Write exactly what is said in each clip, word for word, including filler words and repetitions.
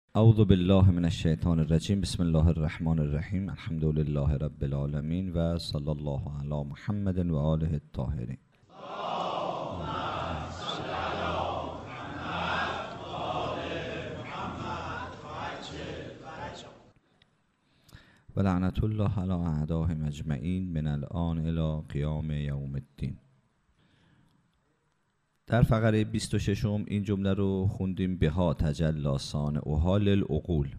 اعوذ بالله من الشیطان الرجیم. بسم الله الرحمن الرحیم. الحمد لله رب العالمین و صلی الله علی محمد و آله الطاهرین. و لعنت الله علی اعدائهم اجمعین من الآن الی قیام یوم الدین. در فقره بیست و شش این جمله رو خوندیم: بها تجلی صانعها للعقول.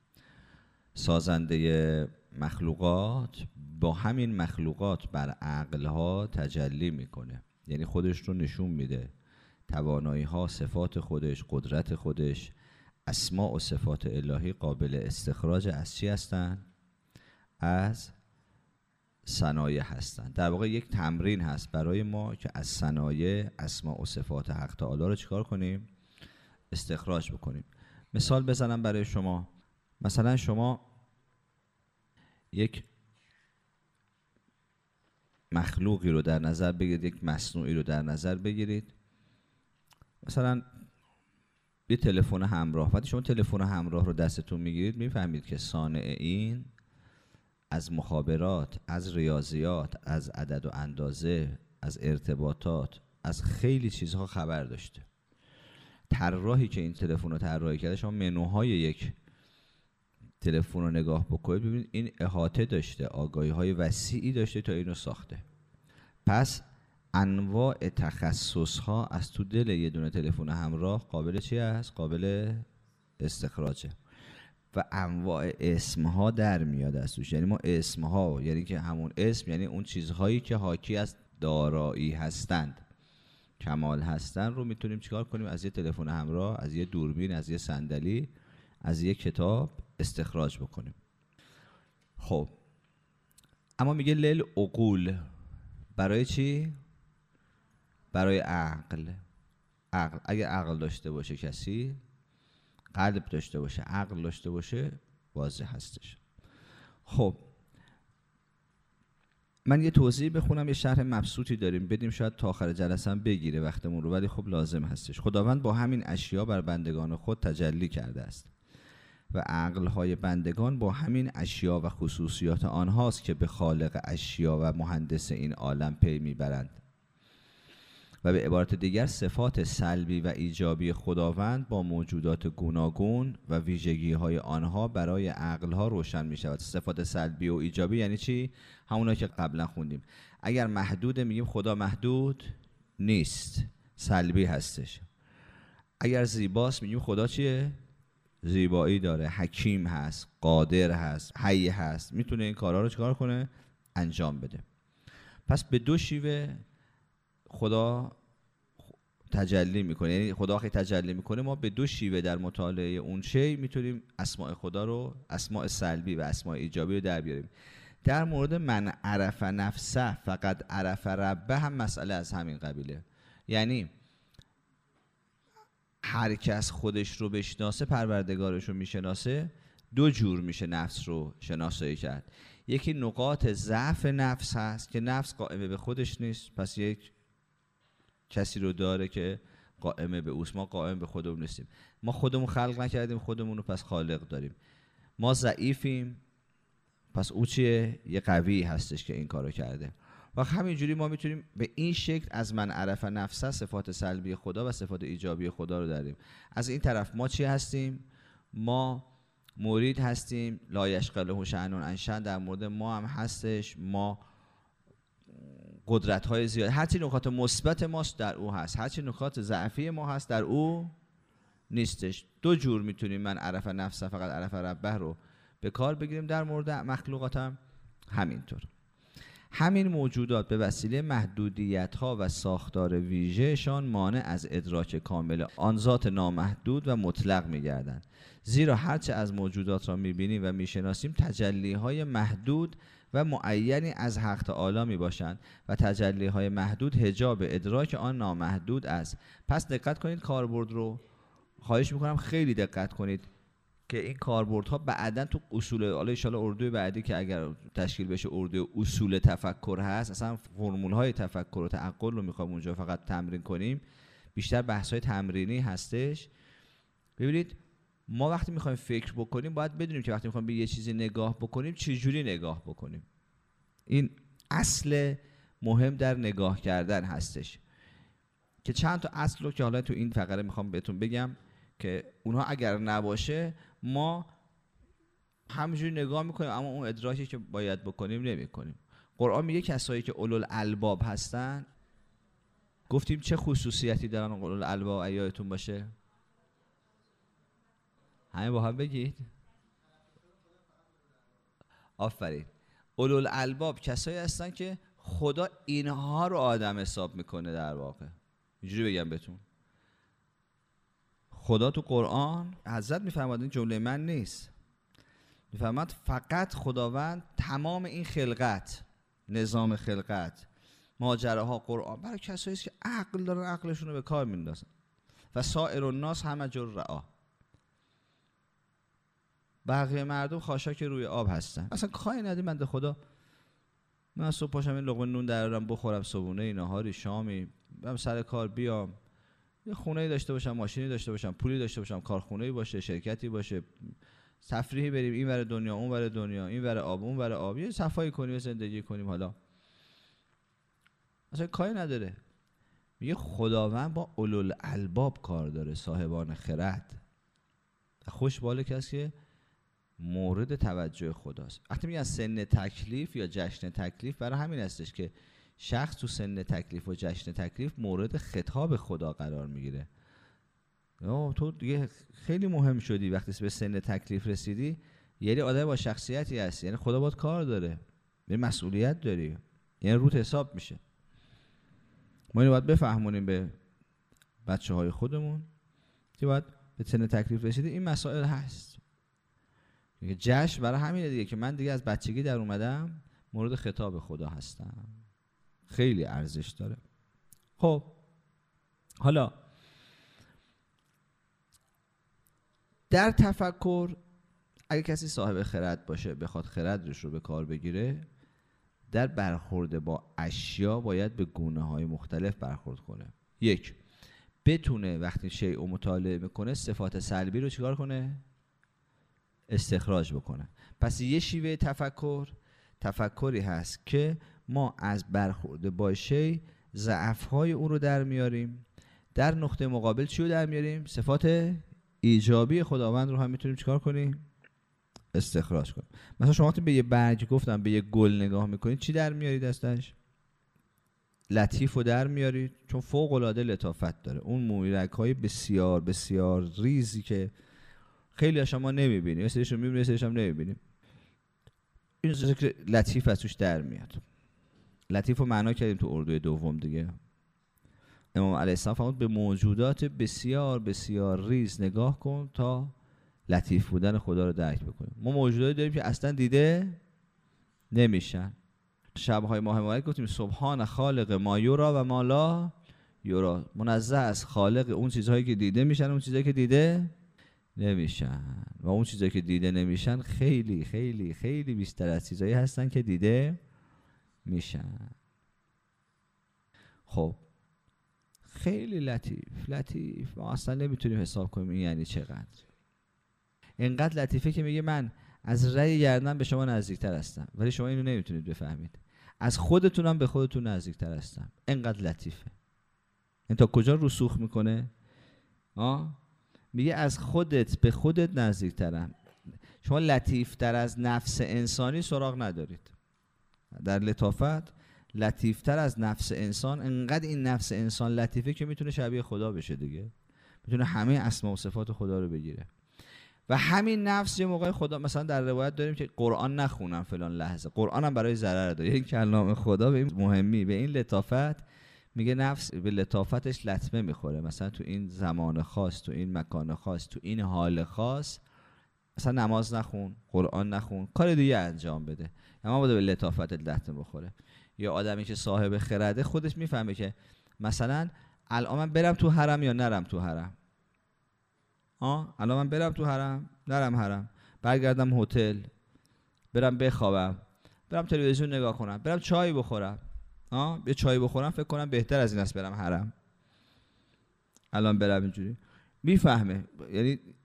سازنده مخلوقات با همین مخلوقات بر عقلها تجلی میکنه، یعنی خودش رو نشون میده. توانایی ها، صفات خودش، قدرت خودش، اسماء و صفات الهی قابل استخراج از چی هستن؟ از صنایع هستند. در واقع یک تمرین هست برای ما که از صنایع اسماء و صفات حق تعالی رو چیکار کنیم؟ استخراج بکنیم. مثال بزنم برای شما. مثلا شما یک مخلوقی رو در نظر بگیرید، یک مصنوعی رو در نظر بگیرید. مثلا یه تلفن همراه. وقتی شما تلفن همراه رو دستتون میگیرید میفهمید که صانع این از مخابرات، از ریاضیات، از عدد و اندازه، از ارتباطات، از خیلی چیزها خبر داشته. طراحی که این تلفن رو طراحی کرده، شما منوهای یک تلفن رو نگاه بکنید ببینید این احاطه داشته، آگاهی های وسیعی داشته تا اینو ساخته. پس انواع تخصص ها از تو دل یه دونه تلفن همراه قابل چی است؟ قابل استخراجه. و انواع اسمها در میاد از توش. یعنی ما اسمها، یعنی که همون اسم، یعنی اون چیزهایی که حاکی از دارایی هستند، کمال هستند، رو میتونیم چیکار کنیم؟ از یه تلفن همراه، از یه دوربین، از یه صندلی، از یه کتاب استخراج بکنیم. خب اما میگه لیل عقول. برای چی؟ برای عقل. عقل اگه عقل داشته باشه کسی، قلب داشته باشه، عقل داشته باشه، واضح هستش. خب من یه توضیح بخونم، یه شرح مبسوطی داریم بدیم، شاید تا آخر جلسه هم بگیره وقتمون رو، ولی خب لازم هستش. خداوند با همین اشیا بر بندگان خود تجلی کرده است و عقلهای بندگان با همین اشیا و خصوصیات آنهاست که به خالق اشیا و مهندس این عالم پی میبرند. و به عبارت دیگر صفات سلبی و ایجابی خداوند با موجودات گوناگون و ویژگی های آنها برای عقل ها روشن می شود. صفات سلبی و ایجابی یعنی چی؟ همونا که قبلا خوندیم. اگر محدوده میگیم خدا محدود نیست، سلبی هستش. اگر زیباست میگیم خدا چیه؟ زیبایی داره، حکیم هست، قادر هست، حی هست، میتونه این کارها رو چکار کنه؟ انجام بده. پس به دو شیوه خدا تجلی میکنه. یعنی خدا وقتی تجلی میکنه ما به دو شیوه در مطالعه اون شی میتونیم اسماء خدا رو، اسماء سلبی و اسماء ایجابی رو در بیاریم. در مورد من عرف نفسه فقط عرف ربه هم مسئله از همین قبیله. یعنی هر کس خودش رو بشناسه پروردگارش رو میشناسه. دو جور میشه نفس رو شناسایی کرد. یکی نقاط ضعف نفس هست که نفس قائمه به خودش نیست، پس یک کسی رو داره که قائمه به اوست. ما قائم به خودمون نیستیم. ما خودمون خلق نکردیم خودمون رو، پس خالق داریم. ما ضعیفیم، پس او چیه؟ یه قوی هستش که این کارو کرده. و همینجوری ما میتونیم به این شکل از من عرف نفسه صفات سلبی خدا و صفات ایجابی خدا رو داریم. از این طرف ما چی هستیم؟ ما مرید هستیم. لا یشغله شأن عن شأن در مورد ما هم هستش. ما قدرت های زیاد، هرچی نکات مثبت ماست در او هست، هرچی نکات ضعفی ما هست در او نیستش. دو جور میتونیم من عرف نفسه فقط عرف ربه رو به کار بگیریم. در مورد مخلوقات هم همینطور. همین موجودات به وسیله محدودیت ها و ساختار ویژهشان مانع از ادراک کامل آن ذات نامحدود و مطلق میگردند. زیرا هرچه از موجودات را میبینیم و میشناسیم تجلی های محدود و معینی از حق تعالی می باشند و تجلی های محدود حجاب ادراک آن نامحدود است. پس دقت کنید کاربرد رو، خواهش میکنم خیلی دقت کنید که این کاربردها بعداً تو اصول، حالا ان شاءالله اردوی بعدی که اگر تشکیل بشه اردوی اصول تفکر هست، اصلا فرمول های تفکر و تعقل رو میخوام اونجا فقط تمرین کنیم، بیشتر بحث های تمرینی هستش. ببینید ما وقتی میخوایم فکر بکنیم باید بدونیم که وقتی میخوایم به یه چیزی نگاه بکنیم چجوری نگاه بکنیم. این اصل مهم در نگاه کردن هستش که چند تا اصل رو که حالا تو این فقره میخوام بهتون بگم که اونها اگر نباشه ما همینجوری نگاه میکنیم اما اون ادراکی که باید بکنیم نمیکنیم. قرآن میگه کسایی که اولو الالباب هستن، گفتیم چه خصوصیتی دارن اولو الالباب؟ ایاتون باشه همه با هم بگید. آفرین. اولو الالباب کسایی هستن که خدا اینها رو آدم حساب میکنه. در واقع اینجوری بگم بهتون، خدا تو قرآن حضرت میفرماد، این جمله من نیست، میفرماد فقط خداوند تمام این خلقت، نظام خلقت، ماجراها، قرآن برای کسایی است که عقل دارن، عقلشون رو به کار میندازن. و سایر الناس همه جر رعا، بقیه مردم خاشاک روی آب هستن. اصلا کاری نداری بنده خدا، من صبح پاشم این لقمه نون درارم بخورم، صبحونه، نهاری، شامی، برم سر کار بیام، یه خونه‌ای داشته باشم، ماشینی داشته باشم، پولی داشته باشم، کارخونه‌ای باشه، شرکتی باشه، تفریحی بریم این ور دنیا اون ور دنیا، این ور آب اون ور آب، یه صفایی کنیم، زندگی کنیم. حالا اصلا کاری نداره. میگه خداوند با اولوالالباب کار داره، صاحبان خرد. خوش باله کسی که مورد توجه خداست. وقتی میگن سن تکلیف یا جشن تکلیف، برای همین هستش که شخص تو سن تکلیف و جشن تکلیف مورد خطاب خدا قرار میگیره. تو دیگه خیلی مهم شدی، وقتی به سن تکلیف رسیدی یعنی آدم با شخصیتی هستی، یعنی خدا باید کار داره، یعنی مسئولیت داری، یعنی روت حساب میشه. ما اینو باید بفهمونیم به بچه های خودمون که باید به سن تکلیف رسیدی این مسائل هست. جشن برای همینه دیگه که من دیگه از بچگی در اومدم مورد خطاب خدا هستم. خیلی ارزش داره. خب حالا در تفکر اگه کسی صاحب خرد باشه، بخواد خردش رو به کار بگیره، در برخورد با اشیا باید به گونه‌های مختلف برخورد کنه. یک، بتونه وقتی شیء رو مطالعه میکنه صفات سلبی رو چیکار کنه؟ استخراج بکنه. پس یه شیوه تفکر تفکری هست که ما از برخورد با شیء ضعف‌های اون رو در میاریم، در نقطه مقابل چی رو در میاریم؟ صفات ایجابی خداوند رو هم میتونیم چیکار کنیم؟ استخراج کنیم. مثلا شما وقتی به یه برگ گفتم به یه گل نگاه میکنید چی در میارید ازش؟ لطیف رو در میارید، چون فوق العاده لطافت داره. اون مویرگ‌های بسیار بسیار ریزی که خیلی از شما نمیبینید، یه سریشون میبینید، یه سریشون نمیبینید، این ذکر لطیف از توش در میاد. لطیف رو معنا کردیم تو اردوی دوم دیگه. امام علیه السلام فرمود به موجودات بسیار بسیار ریز نگاه کن تا لطیف بودن خدا رو درک بکنیم. ما موجوداتی داریم که اصلا دیده نمیشن. شب‌های ماه مبارک گفتیم سبحان خالق ما یرا و ما لا یرا، منزه از خالق اون چیزهایی که دیده میشن، اون چیزهایی که دیده نمیشن. و اون چیزهایی که دیده نمیشن خیلی خیلی خیلی بیشتر از چیزهایی هستن که دیده میشن. خب خیلی لطیف لطیف ما اصلا نمیتونیم حساب کنیم این یعنی چقدر. اینقدر لطیفه که میگه من از رأی گردن به شما نزدیکتر هستم، ولی شما اینو نمیتونید بفهمید. از خودتونم به خودتون نزدیکتر هستم. اینقدر لطیفه. این تا کجا رسوخ میکنه؟ آه میگه از خودت به خودت نزدیکترم. شما لطیفتر از نفس انسانی سراغ ندارید. در لطافت لطیفتر از نفس انسان، انقدر این نفس انسان لطیفه که میتونه شبیه خدا بشه دیگه، میتونه همه اسما و صفات خدا رو بگیره. و همین نفس یه موقع خدا، مثلا در روایت داریم که قرآن نخونم فلان لحظه، قرآن هم برای ضرر داره. این کلام خدا به این مهمی، به این لطافت میگه نفس به لطافتش لطمه میخوره. مثلا تو این زمان خاص، تو این مکان خاص، تو این حال خاص، مثلا نماز نخون، قرآن نخون، کار دیگه انجام بده، اما بوده به لطافتت لطمه بخوره. یا آدمی که صاحب خرده خودش میفهمه که مثلا الان من برم تو حرم یا نرم تو حرم. آه الان من برم تو حرم نرم حرم، برگردم هتل، برم بخوابم، برم تلویزیون نگاه کنم، برم چای بخورم. آه یه چای بخورم فکر کنم بهتر از این است برم حرم. الان برم اینجوری میفهمه. یعنی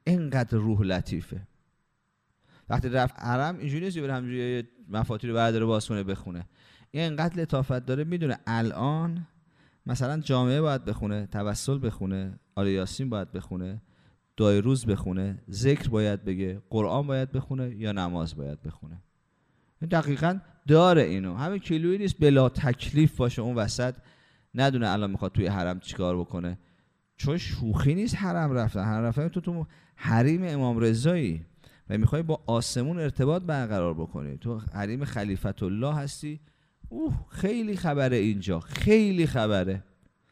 اینقدر روح لطیفه. وقتی رفت حرم اینجوری نیست بره همجوری مفاتیح رو برداره باز کنه بخونه. این اینقدر لطافت داره، میدونه الان مثلا جامعه باید بخونه، توسل بخونه، آل یاسین باید بخونه، دعای روز بخونه، ذکر باید بگه، قرآن باید بخونه یا نماز باید بخونه. این دقیقاً داره اینو. همین کیلویی نیست بلا تکلیف باشه اون وسط ندونه الان میخواد توی حرم چیکار بکنه. چون شوخی نیست حرم رفتن. حرم رفتن تو تو حریم امام رضایی و میخوای با آسمون ارتباط برقرار بکنی، تو حریم خلیفت الله هستی. اوه خیلی خبره اینجا، خیلی خبره.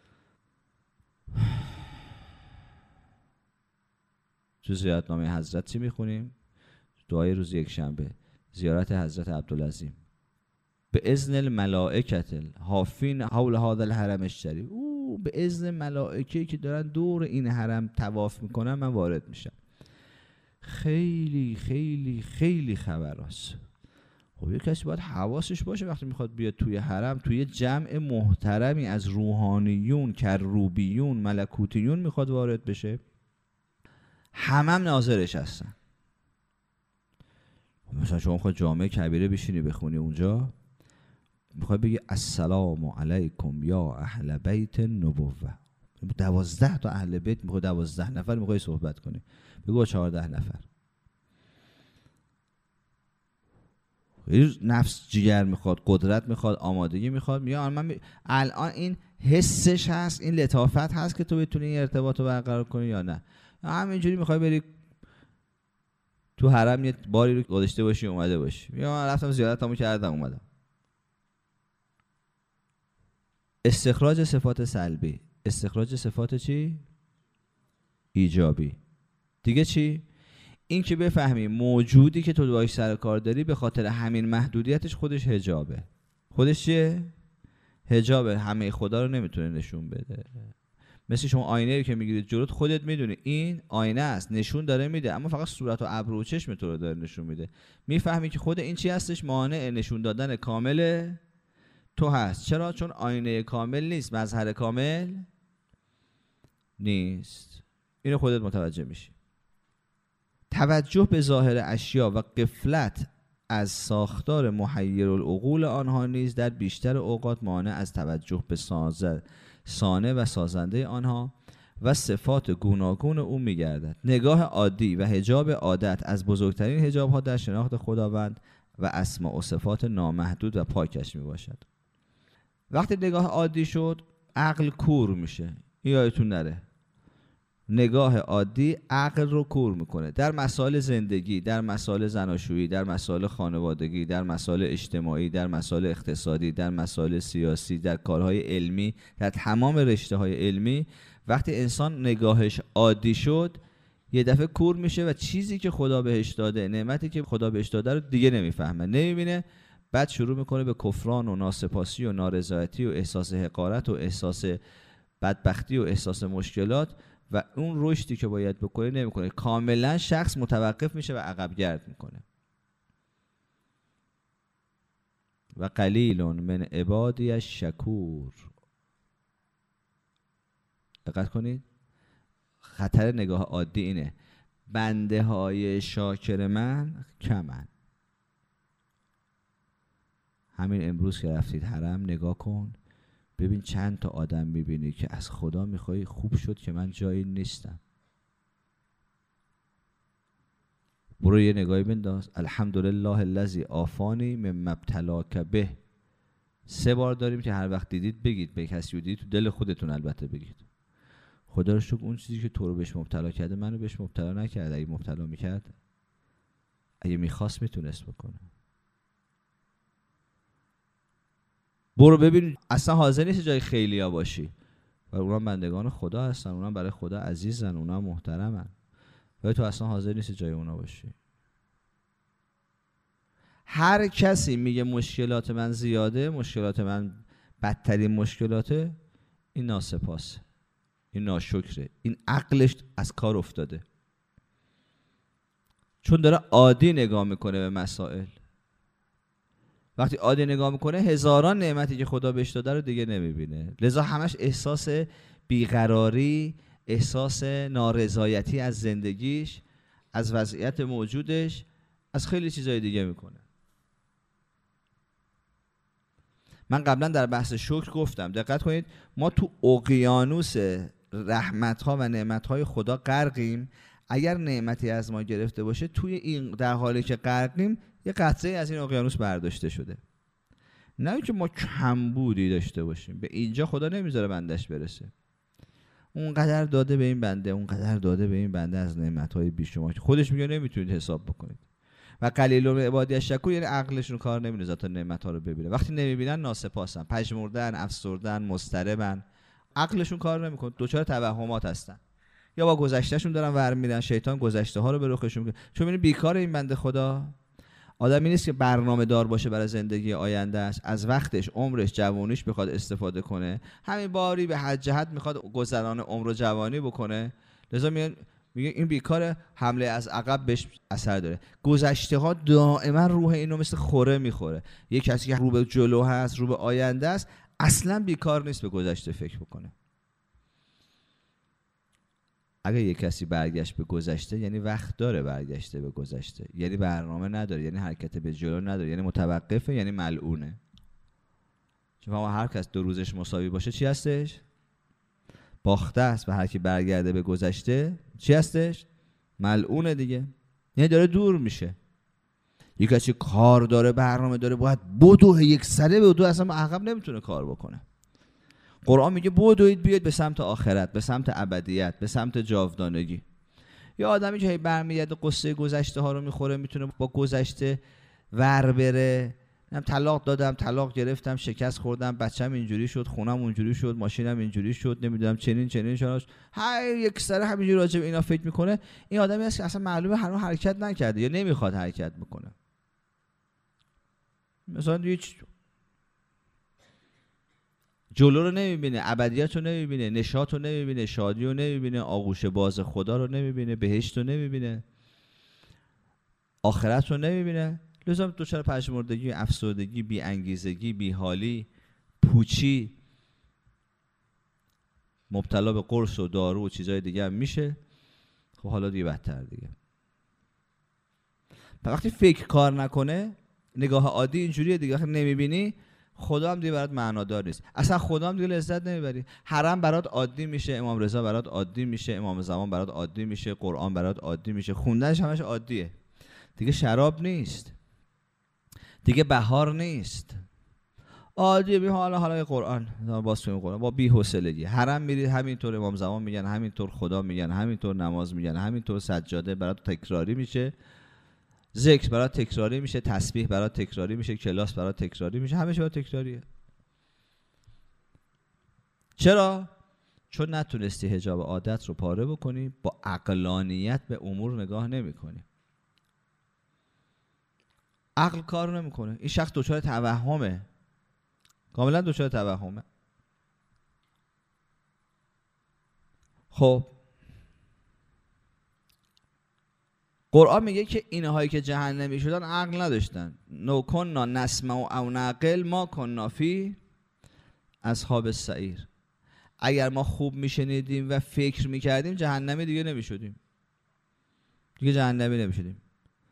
تو زیارتنامه حضرت چی میخونیم؟ دعای روز یک شنبه، زیارت حضرت عبدالعظیم به اذن الملائکه الحافین حول هذا الحرم الشریف. او به اذن ملائکه‌ای که دارن دور این حرم طواف میکنن من وارد میشم. خیلی خیلی خیلی خبراست. خب یه کسی باید حواسش باشه وقتی میخواد بیاد توی حرم، توی جمع محترمی از روحانیون، کروبیون، ملکوتیون میخواد وارد بشه، همه هم ناظرش هستن. مثلا شما میخواد جامعه کبیره بشینی بخونی اونجا، میخواد بگی السلام علیکم یا اهل بیت النبوه، دوازده تا اهل بیت میخواد، دوازده نفر میخوای صحبت کنی، بگو چهارده نفر. نفس جگر میخواد، قدرت میخواد، آمادگی میخواد. میگه من بی... الان این حسش هست، این لطافت هست که تو بتونی این ارتباط رو برقرار کنی یا نه. همینجوری میخوای بری تو حرم یه باری رو گذاشته باشی اومده باشی. میگه من رفتم زیارتمو کردم اومدم. استخراج صفات سلبی، استخراج صفات چی؟ ایجابی. دیگه چی؟ این که بفهمی موجودی که تو باهاش سر کار داری به خاطر همین محدودیتش خودش حجابه. خودش چیه؟ حجابه. همه خدا رو نمیتونه نشون بده. مثل شما آینه رو که میگیرید جلوت، خودت میدونی این آینه است، نشون داره میده، اما فقط صورت و ابرو و چشم تو رو داره نشون میده. میفهمی که خود این چی هستش؟ مانع نشون دادن کامل تو هست. چرا؟ چون آینه کامل نیست، مظهر کامل نیست. اینو خودت متوجه میشی. توجه به ظاهر اشیا و غفلت از ساختار محیر العقول آنها نیز در بیشتر اوقات مانع از توجه به سازه سانه و سازنده آنها و صفات گوناگون او می‌گردد. نگاه عادی و حجاب عادت از بزرگترین حجاب‌ها در شناخت خداوند و اسماء و صفات نامحدود و پاکش میباشد. وقتی نگاه عادی شد عقل کور میشه. یادتون نره نگاه عادی عقل رو کور میکنه در مسائل زندگی، در مسائل زناشویی، در مسائل خانوادگی، در مسائل اجتماعی، در مسائل اقتصادی، در مسائل سیاسی، در کارهای علمی، در تمام رشته‌های علمی. وقتی انسان نگاهش عادی شد یه دفعه کور میشه و چیزی که خدا بهش داده، نعمتی که خدا بهش داده رو دیگه نمیفهمه، نمیبینه. بعد شروع میکنه به کفران و ناسپاسی و نارضایتی و احساس حقارت و احساس بدبختی و احساس مشکلات و اون رشدی که باید بکنه نمیکنه. کاملا شخص متوقف میشه و عقب گرد میکنه. و قلیل من عبادی الشکور. دقت کنید، خطر نگاه عادی اینه، بنده های شاکر من کمن. همین امروز که رفتید حرم نگاه کن ببین چند تا آدم میبینی که از خدا میخوای خوب شد که من جایی نیستم. برو یه نگاهی بنداز. الحمدلله الذی عافانی مما ابتلاک به. سه بار داریم که هر وقت دیدید بگید، به کسی رو دیدید تو دل خودتون البته بگید خدا رو شکر اون چیزی که تو رو بهش مبتلا کرده منو بهش مبتلا نکرد. اگه مبتلا میکرد، اگه میخواست میتونست بکنه. برو ببین اصلا حاضر نیست جای خیلیا باشی و اونا بندگان خدا هستن، اونا برای خدا عزیزن، اونا محترمن، ولی تو اصلا حاضر نیست جای اونا باشی. هر کسی میگه مشکلات من زیاده، مشکلات من بدترین مشکلاته، این ناسپاسه، این ناشکره، این عقلش از کار افتاده، چون داره عادی نگاه میکنه به مسائل. وقتی عادی نگاه میکنه هزاران نعمتی که خدا بهش داده رو دیگه نمیبینه، لذا همش احساس بیقراری، احساس نارضایتی از زندگیش، از وضعیت موجودش، از خیلی چیزای دیگه میکنه. من قبلا در بحث شکر گفتم دقت کنید، ما تو اقیانوس رحمت‌ها و نعمت‌های خدا غرقیم. اگر نعمتی از ما گرفته باشه، توی این در حالی که غرقیم یه قطره از این اقیانوس برداشته شده. نه اینکه ما کمبودی داشته باشیم، به اینجا خدا نمیذاره بندش برسه. اونقدر داده به این بنده، اونقدر داده به این بنده از نعمت‌های بیشمار که خودش میگه نمیتونید حساب بکنید. و قلیل عبادی الشکور، یعنی عقلشون کار نمی‌کنه تا نعمت‌ها رو ببینه. وقتی نمیبینن ناسپاسن، پژمردن، افسردن، مضطربن، عقلشون کار نمیکنه، دوچار توهمات هستن. یا با گذشتهشون دارن ور میرن، شیطان گذشته ها رو به رخشون میگه. چون ببینید بیکار این بنده خدا آدمی نیست که برنامه دار باشه برای زندگی آینده است، از وقتش، عمرش، جوانیش بخواد استفاده کنه، همین باری به هر جهت میخواد گذران عمر و جوانی بکنه. لذا میگه میگه این بیکاره، حمله از عقب بهش اثر داره. گذشته ها دائما روح اینو مثل خوره میخوره. یک کسی که رو به جلو هست، رو به آینده است، اصلا بیکار نیست به گذشته فکر بکنه. اگه یک کسی برگشت به گذشته، یعنی وقت داره برگشته به گذشته، یعنی برنامه نداره، یعنی حرکت به جلو نداره، یعنی متوقفه، یعنی ملعونه. چون ما هر کس دو روزش مساوی باشه چی هستش؟ باخته است. و هر کی برگرده به گذشته چی هستش؟ ملعونه دیگه، یعنی داره دور میشه. یک کسی کار داره، برنامه داره، باید بدو یک سره بدو، اصلا عقب نمیتونه کار بکنه. قرآن میگه بدوید بیاید به سمت آخرت، به سمت ابدیت، به سمت جاودانگی. یا آدمی که برمیگرده قصه گذشته ها رو میخوره، میتونه با گذشته ور بره. من طلاق دادم، طلاق گرفتم، شکست خوردم، بچه‌م اینجوری شد، خونم اونجوری شد، ماشینم اینجوری شد، نمیدونم چنین چنین شد. هر یک سره همینجوری راجع به اینا فکر میکنه. این آدمی است که اصلا معلومه هنوز حرکت نکرده یا نمیخواد حرکت بکنه. مثلا هیچ جلو رو نمیبینه، ابدیت رو نمیبینه، نشاط رو نمیبینه، شادی رو نمیبینه، آغوش باز خدا رو نمیبینه، بهشت رو نمیبینه، آخرت رو نمیبینه. لذا دچار پژمردگی، افسردگی، بی انگیزگی، بی حالی، پوچی، مبتلا به قرص و دارو و چیزای دیگه هم میشه. خب حالا دیگه بدتر دیگه. وقتی فکر کار نکنه، نگاه عادی اینجوریه دیگه، وقتی نمیبینی خدا هم دیگه برات معنادار نیست. اصلا خدا هم دیگه لذت نمیبری. حرم برات عادی میشه، امام رضا برات عادی میشه، امام زمان برات عادی میشه، قرآن برات عادی میشه، خوندنش همش عادیه. دیگه شراب نیست، دیگه بهار نیست، عادیه. بی حالا حالا قرآن باز کنیم قرآن با بی حوصلگی. حرم میری همینطور امام زمان میگن، همینطور خدا میگن، همینطور نماز میگن، همینطور سجاده برات تکراری میشه، ذکر برات تکراری میشه، تسبیح برات تکراری میشه، کلاس برات تکراری میشه، همه چی برات تکراریه. چرا؟ چون نتونستی حجاب عادت رو پاره بکنی، با عقلانیت به امور نگاه نمیکنی. عقل کار نمیکنه. این شخص دچار توهمه، کاملا دچار توهمه. خب قرآن میگه که اینهایی که جهنمی شدن عقل نداشتن. نو کنا نسمع او نعقل ما کنا فی اصحاب السعیر. اگر ما خوب میشنیدیم و فکر میکردیم جهنمی دیگه نمیشدیم، دیگه جهنمی نمیشدیم.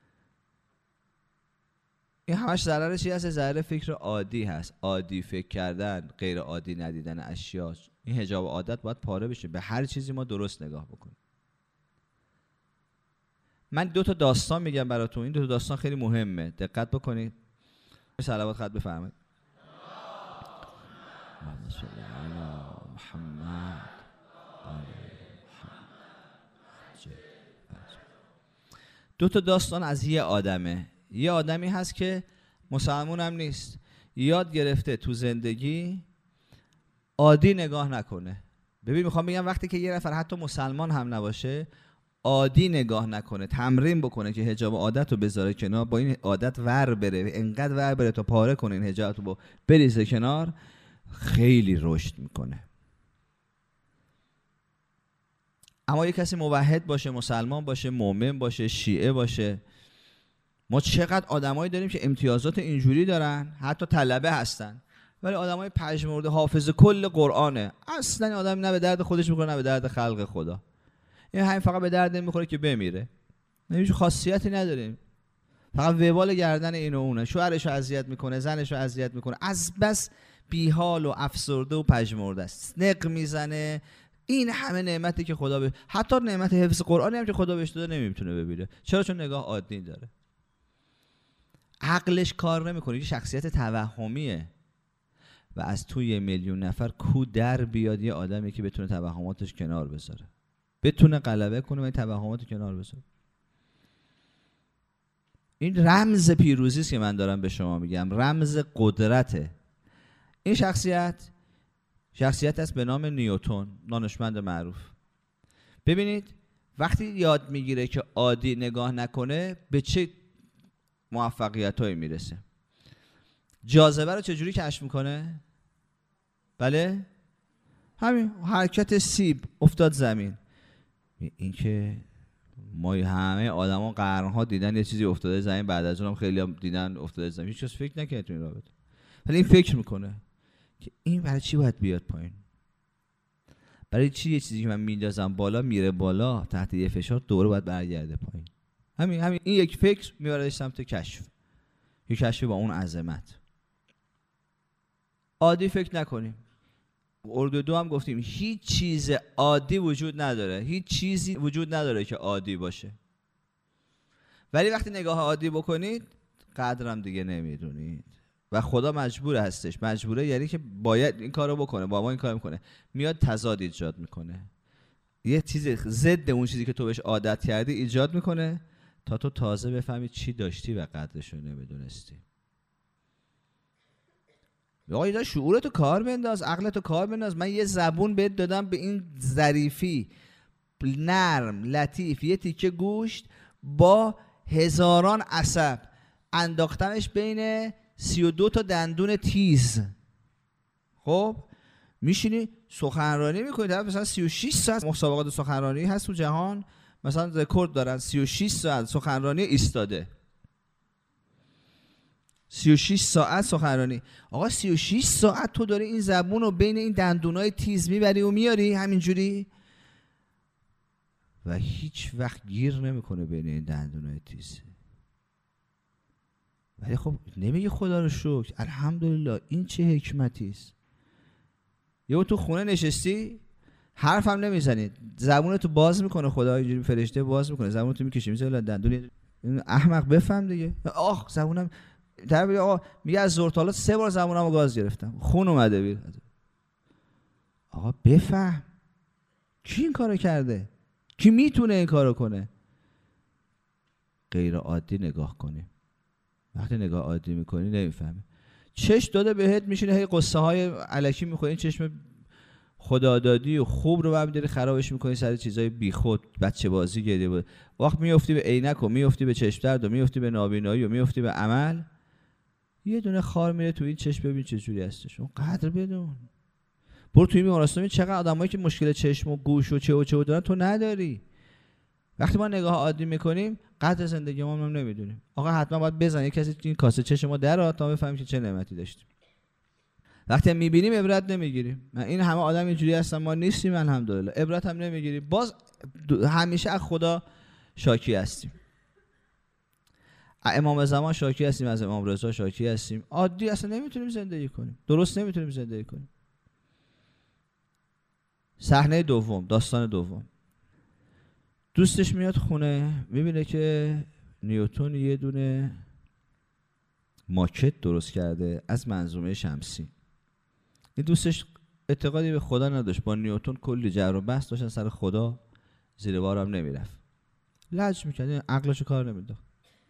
این همش ضرر چی هست؟ ضرر فکر عادی هست، عادی فکر کردن، غیر عادی ندیدن اشیا. این حجاب عادت باید پاره بشه، به هر چیزی ما درست نگاه بکنیم. من دو تا داستان میگم براتون، این دو تا داستان خیلی مهمه، دقت بکنید. صلوات خط بفرمایید. محمد دو تا داستان از یه آدمه. یه آدمی هست که مسلمون هم نیست، یاد گرفته تو زندگی عادی نگاه نکنه. ببین میخوام بگم وقتی که یه نفر حتی مسلمان هم نباشه عادی نگاه نکنه، تمرین بکنه که حجاب عادت رو بذاره کنار، با این عادت ور بره، انقدر ور بره تا پاره کنه این حجاب رو بریزه کنار، خیلی رشد میکنه. اما یه کسی موحد باشه، مسلمان باشه، مؤمن باشه، شیعه باشه، ما چقدر آدمایی داریم که امتیازات اینجوری دارن، حتی طلبه هستن، ولی آدمای پژمرده حافظ کل قرآنه، اصلا آدم نه به درد خودش میخوره نه به درد خلق خدا. این همین فقط به درد میخوره که بمیره، هیچ خاصیتی نداره، فقط وبال گردن این و اونه، شوهرشو اذیت میکنه، زنشو اذیت میکنه، از بس بیحال و افسرده و پژمرده است، نق میزنه. این همه نعمتی که خدا به، حتی نعمت حفظ قرآنی هم که خدا بهش داده نمیتونه ببینه. چرا؟ چون نگاه عادی داره، عقلش کار نمیکنه، شخصیت توهمیه. و از توی یه میلیون نفر کو در بیاد یه آدمی که بتونه توهماتش کنار بذاره، بتونه غلبه کنه و این توهماتو کنار بذاره. این رمز پیروزی است که من دارم به شما میگم، رمز قدرته. این شخصیت شخصیت است به نام نیوتن، دانشمند معروف. ببینید وقتی یاد میگیره که عادی نگاه نکنه به چه موفقیتایی میرسه. جاذبه رو چجوری کشف میکنه؟ بله همین حرکت سیب افتاد زمین. این که ما همه آدما قرنها دیدن یه چیزی افتاده زمین، بعد از اونم خیلی هم دیدن افتاده زمین، هیچ کس فکر نکنه تو این رابطه. ولی این فکر میکنه که این برای چی باید بیاد پایین، برای چی یه چیزی که من میندازم بالا میره بالا، تحت یه فشار دوره باید برگرده پایین. همین همین این یک فکر میبردش سمت کشف، یه کشف با اون عظمت. عادی فکر نکنیم. اردو دو هم گفتیم هیچ چیز عادی وجود نداره، هیچ چیزی وجود نداره که عادی باشه. ولی وقتی نگاه عادی بکنید قدرم دیگه نمیدونید و خدا مجبور هستش، مجبوره یعنی که باید این کارو بکنه، بابا این کارو میکنه، میاد تضاد ایجاد میکنه، یه چیز ضد اون چیزی که تو بهش عادت کردی ایجاد میکنه تا تو تازه بفهمی چی داشتی و قدرشو نمیدونستی. آقا اینا شعورتو کار بنداز، عقلتو کار بنداز. من یه زبون بهت دادم به این ظریفی، نرم لطیف، یه تیکه گوشت با هزاران عصب، انداختمش بین سی و دو تا دندون تیز. خب میشینی سخنرانی میکنی، طرف مثلا سی و شش ساعت مسابقات سخنرانی هست تو جهان، مثلا رکورد دارن سی و شش ساعت سخنرانی ایستاده، سی و شش ساعت سخنرانی. آقا سی و شش ساعت تو داری این زبون رو بین این دندونای تیز میبری و میاری همینجوری و هیچ وقت گیر نمیکنه بین این دندونای تیز. ولی خب نمیگه خدا رو شکر الحمدلله این چه حکمتی است. یهو تو خونه نشستی حرف هم نمیزنی، زبونتو باز میکنه خدا، اینجوری فرشته باز میکنه زبونتو میکشه میذاره دندون. احمق بفهم دیگه. آخ زبونم طرف آقا میگه از ظهر تا حالا سه بار زبونمو گاز گرفتم خون اومده بیر. آقا بفهم کی این کارو کرده، کی میتونه این کارو کنه. غیر عادی نگاه کنی، وقتی نگاه عادی میکنی نمیفهمی. چش داده بهت میشینه هی قصه های الکی میخوری، این چشم خدادادی و خوب رو بعد داری خرابش میکنی سر چیزای بیخود، بچه بازی گریه بود. وقت میافتی به عینک و میافتی به چشم درد و میافتی به نابینایی و میافتی به عمل، یه دونه خار میره تو این چشم، ببین چه جوری هستش، اون قدر بدون. برو توی بیمارستان ببین چقدر آدمایی که مشکل چشم و گوش و چه و چه و دارن تو نداری. وقتی ما نگاه عادی میکنیم قدر زندگی ما هم نمیدونیم. آقا حتما باید بزنی کسی این کاسه چشم ما در تا بفهمیم که چه نعمتی داشتیم. وقتی میبینیم عبرت نمیگیریم. این همه آدم اینجوری هستن ما نیستیم الحمدلله، عبرت هم نمیگیریم، باز همیشه از خدا شاکی هستیم. امام زمان شاکی هستیم، از امام رضا شاکی هستیم. عادی اصلا نمیتونیم زندگی کنیم، درست نمیتونیم زندگی کنیم. صحنه دوم، داستان دوم. دوستش میاد خونه میبینه که نیوتن یه دونه ماکت درست کرده از منظومه شمسی. این دوستش اعتقادی به خدا نداشت، با نیوتن کلی جر و بحث داشتن سر خدا، زیر بار هم نمیرفت، لج میکرد، عقلشو کار نمیداد.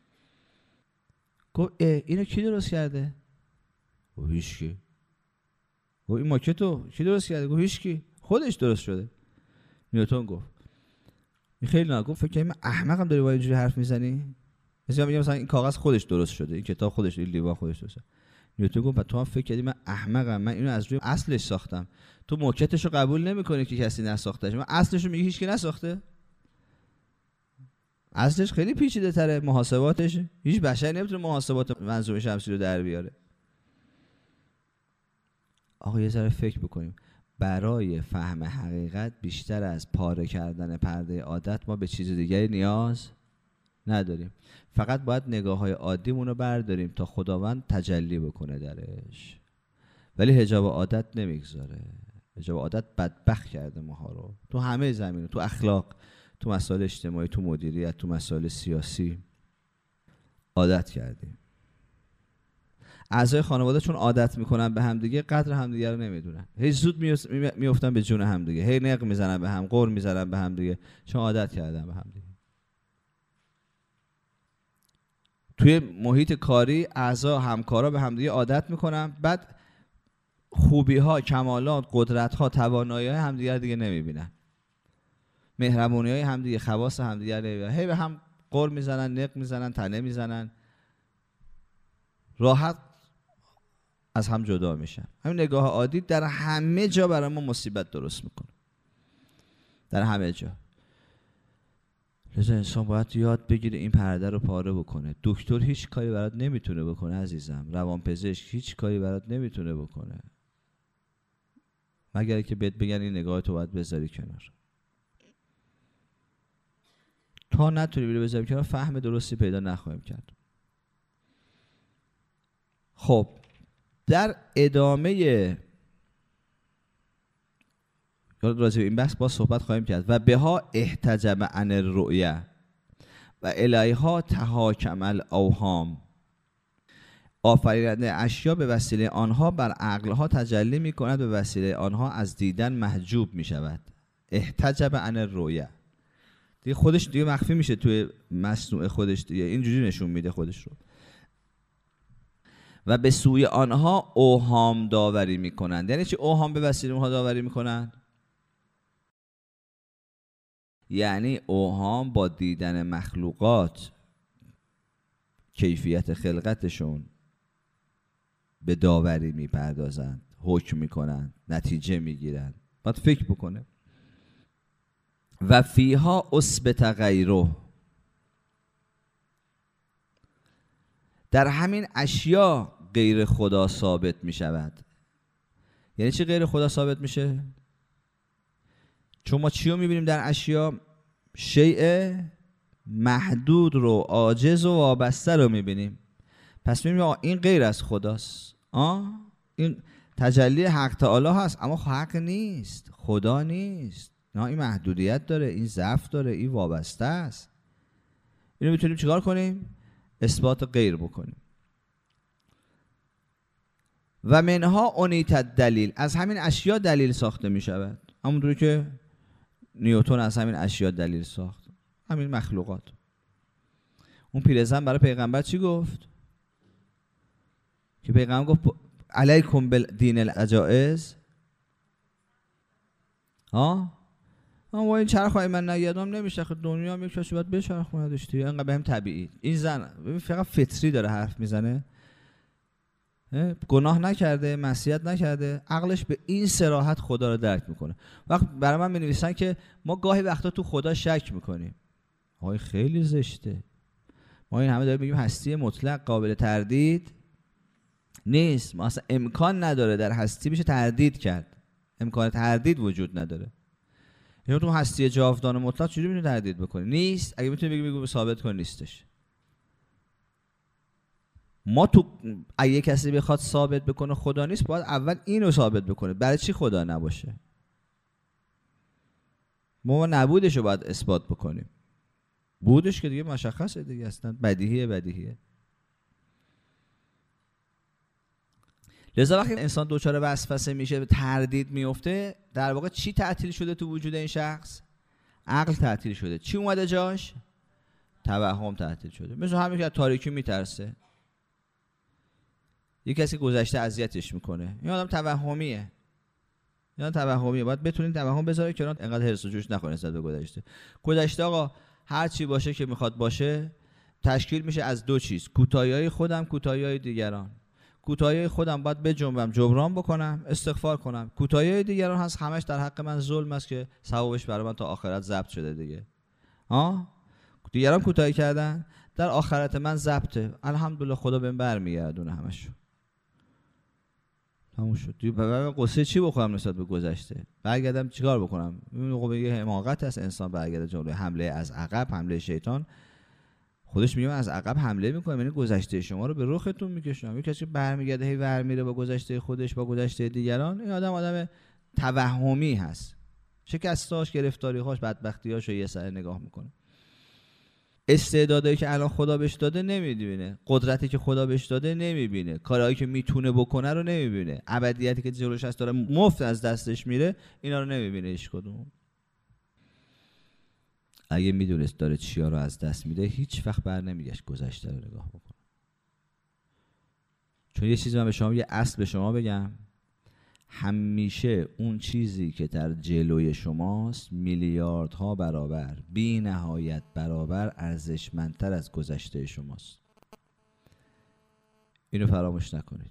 گفت اینو کی درست کرده؟ گفت هیچکی. گفت این ماکتو کی درست کرده؟ گفت هیچکی، خودش درست شده. نیوتن گفت این خیلی نه، گفت فکر کنم احمقم داری با اینجوری حرف میزنی؟ مثلا میگم مثلا این کاغذ خودش درست شده، این کتاب خودش، این لیوان خودش درست شده. نیوتن گفت تو هم فکر کردی من احمقم، من اینو از روی اصلش ساختم، تو موکتشو قبول نمیکنی که کسی نساختهش، من اصلشو میگی هیچ کی نساخته. اصلش خیلی پیچیده تره، محاسباتش هیچ بشری نمیتونه محاسبات منظومه شمسی رو در بیاره. آقا یه ذره فکر بکنیم. برای فهم حقیقت بیشتر از پاره کردن پرده عادت ما به چیز دیگری نیاز نداریم. فقط باید نگاه های عادیمون رو برداریم تا خداوند تجلی بکنه درش. ولی حجاب عادت نمیگذاره. حجاب عادت بدبخت کرده ماها رو تو همه زمینه، تو اخلاق، تو مسائل اجتماعی، تو مدیریت، تو مسائل سیاسی عادت کردیم. اعضای خانواده چون عادت میکنن به هم دیگه، قدر هم دیگه رو نمیدونن، هی زود میافتن به جون هم دیگه، هی نق میزنن به هم، قر میزنن به هم دیگه، چون عادت کردن به هم دیگه. توی محیط کاری اعضا همکارا به هم دیگه عادت میکنن، بعد خوبی ها، کمالات، قدرت ها، توانایی های هم دیگه دیگه نمیبینن، مهربونی های هم دیگه، خواص هم دیگه نمیبینن، هی به هم قر میزنن، نق میزنن، تنه میزنن، راحت از هم جدا میشن. همین نگاه عادی در همه جا برای ما مصیبت درست میکنه، در همه جا. لذا انسان باید یاد بگیره این پرده رو پاره بکنه. دکتر هیچ کاری برات نمیتونه بکنه عزیزم، روانپزشک هیچ کاری برات نمیتونه بکنه مگر که بهت بگن این نگاه تو باید بذاری کنار. تا نتونی بری بذاری کنار، فهم درستی پیدا نخواهیم کرد. خب در ادامه یاد راجع به این بحث با صحبت خواهیم کرد. و بها احتجب عن الرؤیه و الیها تحاکم الاوهام. آفریننده اشیا به وسیله آنها بر عقلها تجلی می کند، به وسیله آنها از دیدن محجوب می شود. احتجب عن الرؤیه دیگه خودش دیگه مخفی میشه توی مصنوع خودش دیگه، اینجوری نشون میده خودش رو. و به سوی آنها اوهام داوری می کنند. یعنی چی اوهام به وسیله اونها داوری می کنند؟ یعنی اوهام با دیدن مخلوقات، کیفیت خلقتشون، به داوری میپردازند، حکم میکنند، نتیجه میگیرند. باید فکر بکنه. و فیها اثبت غیره، در همین اشیا غیر خدا ثابت میشود. یعنی چی غیر خدا ثابت میشه؟ چون ما چی رو میبینیم در اشیا؟ شیء محدود رو، عاجز و وابسته رو میبینیم. پس میبینیم این غیر از خداست. آه این تجلی حق تعالی هست، اما حق نیست، خدا نیست. نه، این محدودیت داره، این ضعف داره، این وابسته است. اینو میتونیم چیکار کنیم؟ اثبات غیر بکنیم. و منها انیت دلیل، از همین اشیا دلیل ساخته میشود. همونطوری که نیوتن از همین اشیا دلیل ساخت، همین مخلوقات. اون پیرزن برای پیغمبر چی گفت؟ که پیغمبر گفت علیکم بالدین العجائز. ها اما این چرخای من نگیدم نمیشه، خود دنیا هم یک کسی باید بچرخونه داشتی، اینقدر بهم طبیعی. این زن فقط فطری داره حرف میزنه، گناه نکرده، معصیت نکرده، عقلش به این صراحت خدا رو درک میکنه. وقت برای من می‌نویسن که ما گاهی وقتا تو خدا شک میکنیم. آهای خیلی زشته. ما این همه داریم میگیم هستی مطلق قابل تردید نیست. ما اصلا امکان نداره در هستی بشه تردید کرد. امکان تردید وجود نداره. یعنی تو هستی جاودان مطلق چجوری میتونی تردید بکنی؟ نیست. اگه میتونی بگی بگو ثابت کن نیستش. ما تو اگه کسی بخواد ثابت بکنه خدا نیست، باید اول اینو ثابت بکنه. برای چی خدا نباشه؟ ما نبودش رو باید اثبات بکنیم. بودش که دیگه مشخصه دیگه، اصلا بدیهیه بدیهیه. لذا وقتی انسان دوچار وسوسه میشه، به تردید میفته، در واقع چی تعطیل شده تو وجود این شخص؟ عقل تعطیل شده. چی اومده جاش؟ توهم تعطیل شده. مثل همین که از تاریکی میترسه. یه کسی گذشته اذیتش میکنه، این آدم توهمیه. این توهمیه. باید بتونین توهم بذاره که انقدر هرس و جوش نکنه نسبت به گذشته. گذشته آقا هر چی باشه که میخواد باشه، تشکیل میشه از دو چیز: کوتاهی‌های خودم، کوتاهی‌های دیگران. کوتاهی‌های خودم باید بجنبم، جبران بکنم، استغفار کنم. کوتاهی‌های دیگران هست همش در حق من ظلم است که ثوابش برای من تا آخرت ضبط شده دیگه. ها؟ دیگران کوتاهی کردن، در آخرت من ضبطه. الحمدلله خدا بهم برمیگردونه همشو. تموم شد دیگه. بعد قصه چی بخورم نسبت به گذشته؟ برگردم چیکار بکنم؟ این خب یه حماقت است انسان برگرده جلوی حمله از عقب، حمله شیطان. خودش میگه از عقب حمله میکنم، یعنی گذشته شما رو به رختون میکشم. یه کسی برمیگرده هی ور میره با گذشته خودش، با گذشته دیگران، این آدم آدم توهمی هست. شکستاش، گرفتاری‌هاش، بدبختی‌هاش رو یه سر نگاه میکنه. استعدادایی که الان خدا بهش داده نمیبینه، قدرتی که خدا بهش داده نمیبینه، کارهایی که میتونه بکنه رو نمیبینه، ابدیتی که جلوش هست داره مفت از دستش میره، اینا رو نمیبینه هیچ کدوم. اگه میدونست داره چیا رو از دست میده، هیچ وقت بر نمیگشت گذشته رو نگاه بکنه. چون یه چیزی من به شما، یه اصل به شما بگم، همیشه اون چیزی که در جلوی شماست میلیاردها برابر، بی نهایت برابر ارزشمندتر از گذشته شماست. اینو فراموش نکنید.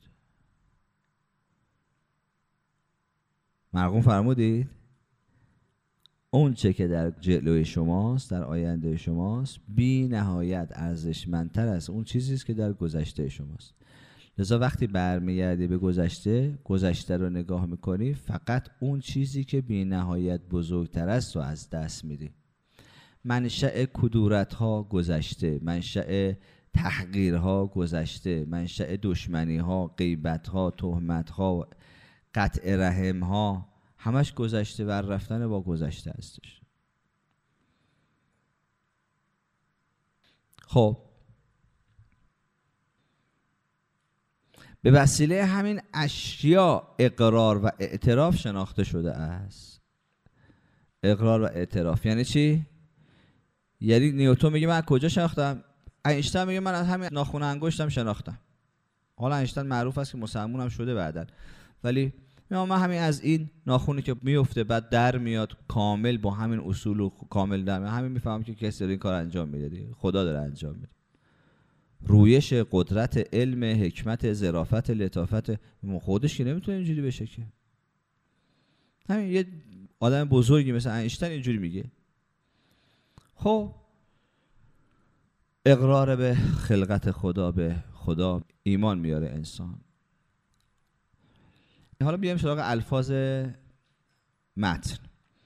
مرقوم فرمودید اون چه که در جلوی شماست، در آینده شماست، بی نهایت ارزشمندتر از اون چیزی است که در گذشته شماست. لذا وقتی برمیگردی به گذشته، گذشته رو نگاه میکنی، فقط اون چیزی که بی نهایت بزرگتر است رو از دست میدی. منشأ کدورت‌ها گذشته، منشأ تحقیرها گذشته، منشأ دشمنی‌ها، غیبت‌ها، تهمت‌ها، قطع رحم‌ها، همش گذشته و رفتن با گذشته هستش. خب به وسیله همین اشیا اقرار و اعتراف شناخته شده است. اقرار و اعتراف یعنی چی؟ یعنی نیوتن میگه من کجا شناختم؟ اینشتین میگه من از همین ناخن انگشتم شناختم. حالا اینشتین معروف است که مسلمون هم شده بعدن، ولی من همین از این ناخونی که میفته بعد در میاد کامل با همین اصول و کامل در میاد، همین میفهمم که کسی داره این کار انجام میده دیگه، خدا داره انجام میده. رویش قدرت علم، حکمت، ظرافت، لطافت خودش که نمیتونه اینجوری بشه که. همین یه آدم بزرگی مثل اینشتین اینجوری میگه. خب اقرار به خلقت خدا، به خدا ایمان میاره انسان. حالا بیایم سراغ الفاظ متن.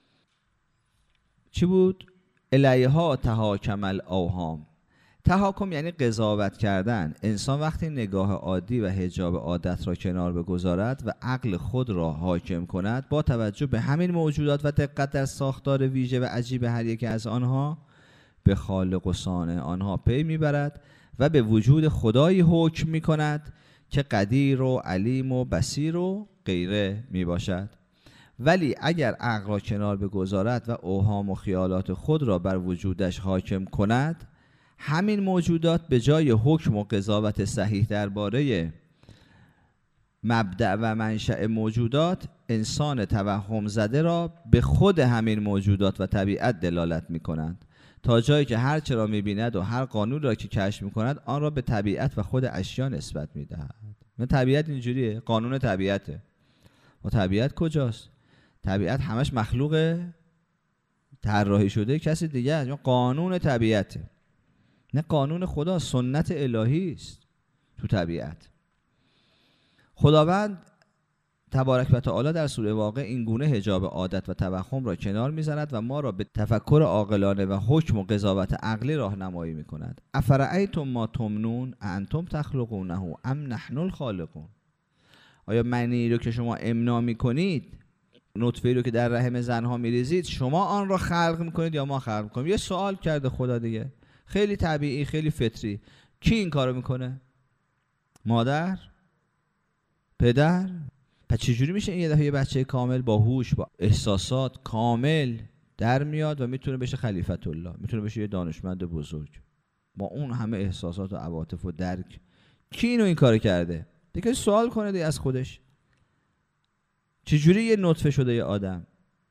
چی بود؟ الیها تحاکم الاوهام. تحاکم یعنی قضاوت کردن. انسان وقتی نگاه عادی و حجاب عادت را کنار بگذارد و عقل خود را حاکم کند، با توجه به همین موجودات و دقت در ساختار ویژه و عجیب هر یک از آنها، به خالق و صانع آنها پی میبرد و به وجود خدایی حکم میکند که قدیر و علیم و بصیر و غیره می باشد. ولی اگر عقل را کنار بگذارد و اوهام و خیالات خود را بر وجودش حاکم کند، همین موجودات به جای حکم و قضاوت صحیح درباره مبدأ و منشأ موجودات، انسان توهم زده را به خود همین موجودات و طبیعت دلالت می کنند، تا جایی که هر چه را می بیند و هر قانون را که کشف می کند آن را به طبیعت و خود اشیا نسبت می دهد. من طبیعت اینجوریه، قانون طبیعته. و طبیعت کجاست؟ طبیعت همش مخلوق طراحی شده کسی دیگه است. قانون طبیعته، نه قانون خدا، سنت الهی است تو طبیعت. خداوند تبارک و تعالی در سوره واقع این گونه حجاب عادت و توهم را کنار می‌زند و ما را به تفکر عاقلانه و حکم و قضاوت عقلی راهنمایی می‌کند. افرأیتم ما تمنون انتم تخلقونه ام نحن الخالقون. آیا منی رو که شما امنا می‌کنید، نطفه‌ای رو که در رحم زنها می‌ریزید، شما آن را خلق می‌کنید یا ما خلق می‌کنیم؟ یه سوال کرده خدا دیگه، خیلی طبیعی، خیلی فطری. کی این کارو می‌کنه؟ مادر؟ پدر؟ پس چجوری میشه این یه دفعه یه بچه کامل با هوش، با احساسات کامل در میاد و میتونه بشه خلیفت الله، میتونه بشه یه دانشمند بزرگ با اون همه احساسات و عواطف و درک؟ کی اینو این کارو کرده؟ دیگه سوال کنه دیگه از خودش. چجوری یه نطفه شده یه آدم؟